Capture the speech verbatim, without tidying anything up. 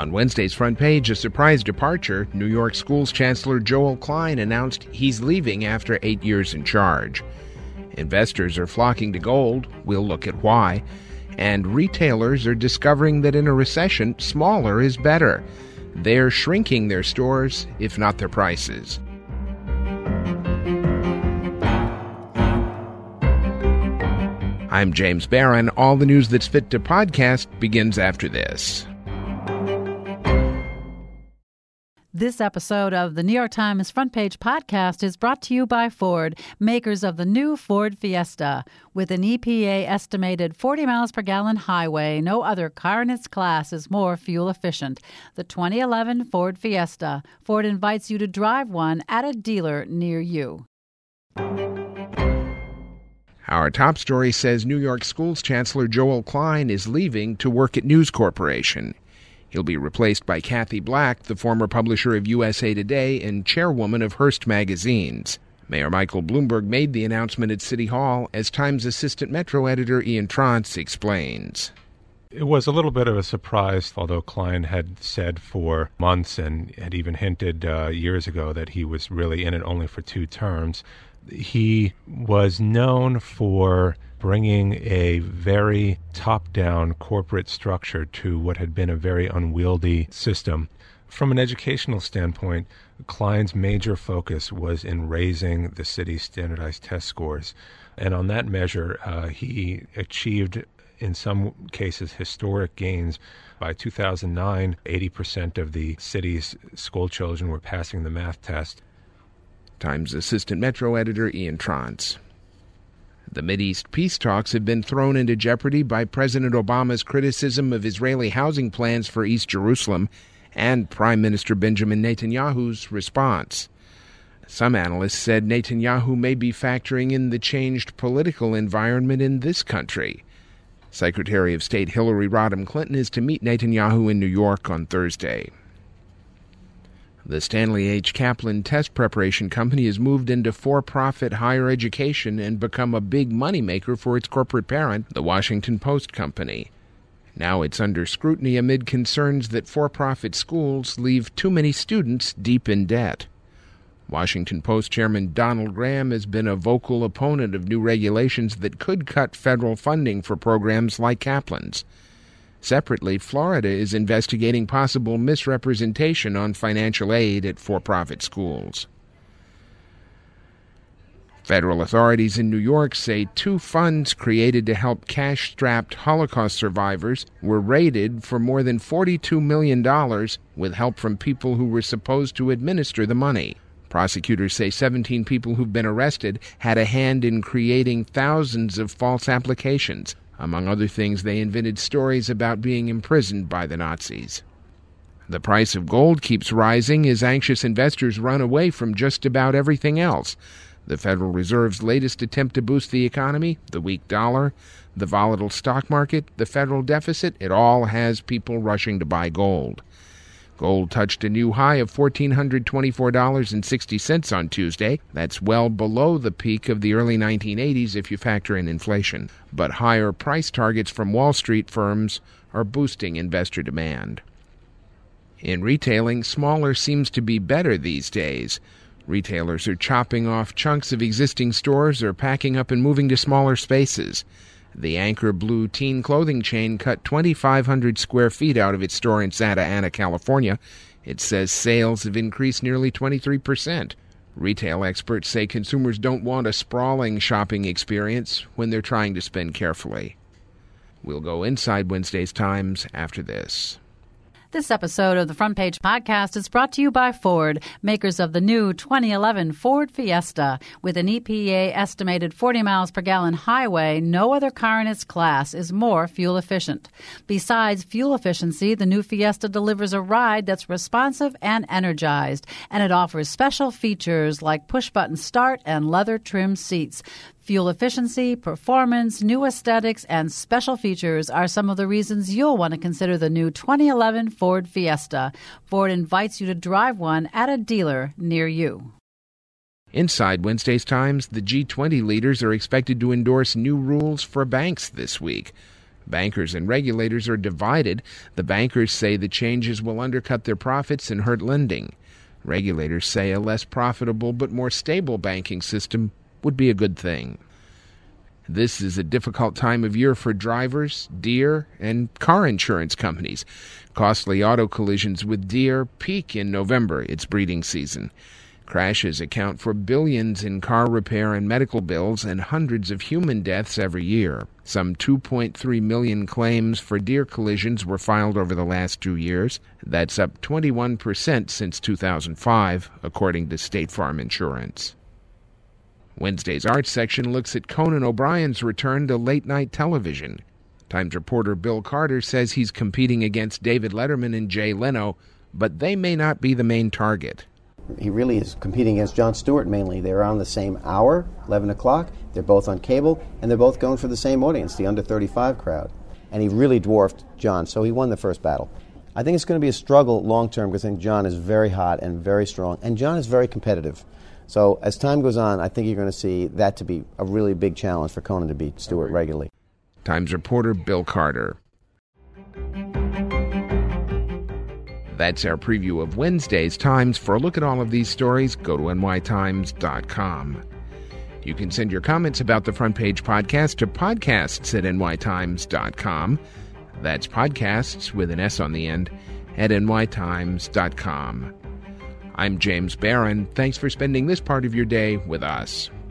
On Wednesday's front page, a surprise departure. New York Schools Chancellor Joel Klein announced he's leaving after eight years in charge. Investors are flocking to gold. We'll look at why. And retailers are discovering that in a recession, smaller is better. They're shrinking their stores, if not their prices. I'm James Barron. All the news that's fit to podcast begins after this. This episode of the New York Times Front Page Podcast is brought to you by Ford, makers of the new Ford Fiesta. With an E P A estimated forty miles per gallon highway, no other car in its class is more fuel efficient. The twenty eleven Ford Fiesta. Ford invites you to drive one at a dealer near you. Our top story says New York Schools Chancellor Joel Klein is leaving to work at News Corporation. He'll be replaced by Kathy Black, the former publisher of U S A Today and chairwoman of Hearst Magazines. Mayor Michael Bloomberg made the announcement at City Hall, as Times assistant Metro editor Ian Trantz explains. It was a little bit of a surprise, although Klein had said for months and had even hinted uh, years ago that he was really in it only for two terms. He was known for bringing a very top-down corporate structure to what had been a very unwieldy system. From an educational standpoint, Klein's major focus was in raising the city's standardized test scores. And on that measure, uh, he achieved, in some cases, historic gains. By two thousand nine, eighty percent of the city's school children were passing the math test. Times assistant Metro editor Ian Trantz. The Mideast peace talks have been thrown into jeopardy by President Obama's criticism of Israeli housing plans for East Jerusalem and Prime Minister Benjamin Netanyahu's response. Some analysts said Netanyahu may be factoring in the changed political environment in this country. Secretary of State Hillary Rodham Clinton is to meet Netanyahu in New York on Thursday. The Stanley H. Kaplan Test Preparation Company has moved into for-profit higher education and become a big moneymaker for its corporate parent, the Washington Post Company. Now it's under scrutiny amid concerns that for-profit schools leave too many students deep in debt. Washington Post Chairman Donald Graham has been a vocal opponent of new regulations that could cut federal funding for programs like Kaplan's. Separately, Florida is investigating possible misrepresentation on financial aid at for-profit schools. Federal authorities in New York say two funds created to help cash-strapped Holocaust survivors were raided for more than forty-two million dollars, with help from people who were supposed to administer the money. Prosecutors say seventeen people who've been arrested had a hand in creating thousands of false applications. Among other things, they invented stories about being imprisoned by the Nazis. The price of gold keeps rising as anxious investors run away from just about everything else. The Federal Reserve's latest attempt to boost the economy, the weak dollar, the volatile stock market, the federal deficit, it all has people rushing to buy gold. Gold touched a new high of one thousand four hundred twenty-four dollars and sixty cents on Tuesday. That's well below the peak of the early nineteen eighties if you factor in inflation. But higher price targets from Wall Street firms are boosting investor demand. In retailing, smaller seems to be better these days. Retailers are chopping off chunks of existing stores or packing up and moving to smaller spaces. The Anchor Blue teen clothing chain cut twenty-five hundred square feet out of its store in Santa Ana, California. It says sales have increased nearly twenty-three percent. Retail experts say consumers don't want a sprawling shopping experience when they're trying to spend carefully. We'll go inside Wednesday's Times after this. This episode of the Front Page Podcast is brought to you by Ford, makers of the new twenty eleven Ford Fiesta. With an E P A estimated forty miles per gallon highway, no other car in its class is more fuel efficient. Besides fuel efficiency, the new Fiesta delivers a ride that's responsive and energized, and it offers special features like push-button start and leather-trimmed seats. Fuel efficiency, performance, new aesthetics, and special features are some of the reasons you'll want to consider the new twenty eleven Ford Fiesta. Ford invites you to drive one at a dealer near you. Inside Wednesday's Times, the G twenty leaders are expected to endorse new rules for banks this week. Bankers and regulators are divided. The bankers say the changes will undercut their profits and hurt lending. Regulators say a less profitable but more stable banking system would be a good thing. This is a difficult time of year for drivers, Deere, and car insurance companies. Costly auto collisions with Deere peak in November, its breeding season. Crashes account for billions in car repair and medical bills and hundreds of human deaths every year. Some two point three million claims for Deere collisions were filed over the last two years. That's up twenty-one percent since two thousand five, according to State Farm Insurance. Wednesday's Arts section looks at Conan O'Brien's return to late-night television. Times reporter Bill Carter says he's competing against David Letterman and Jay Leno, but they may not be the main target. He really is competing against Jon Stewart mainly. They're on the same hour, eleven o'clock. They're both on cable, and they're both going for the same audience, the under thirty-five crowd. And he really dwarfed Jon, so he won the first battle. I think it's going to be a struggle long-term because I think Jon is very hot and very strong, and Jon is very competitive. So as time goes on, I think you're going to see that to be a really big challenge for Conan to beat Stewart regularly. Times reporter Bill Carter. That's our preview of Wednesday's Times. For a look at all of these stories, go to N Y Times dot com. You can send your comments about the Front Page Podcast to podcasts at N Y Times dot com. That's podcasts with an S on the end at N Y Times dot com. I'm James Barron. Thanks for spending this part of your day with us.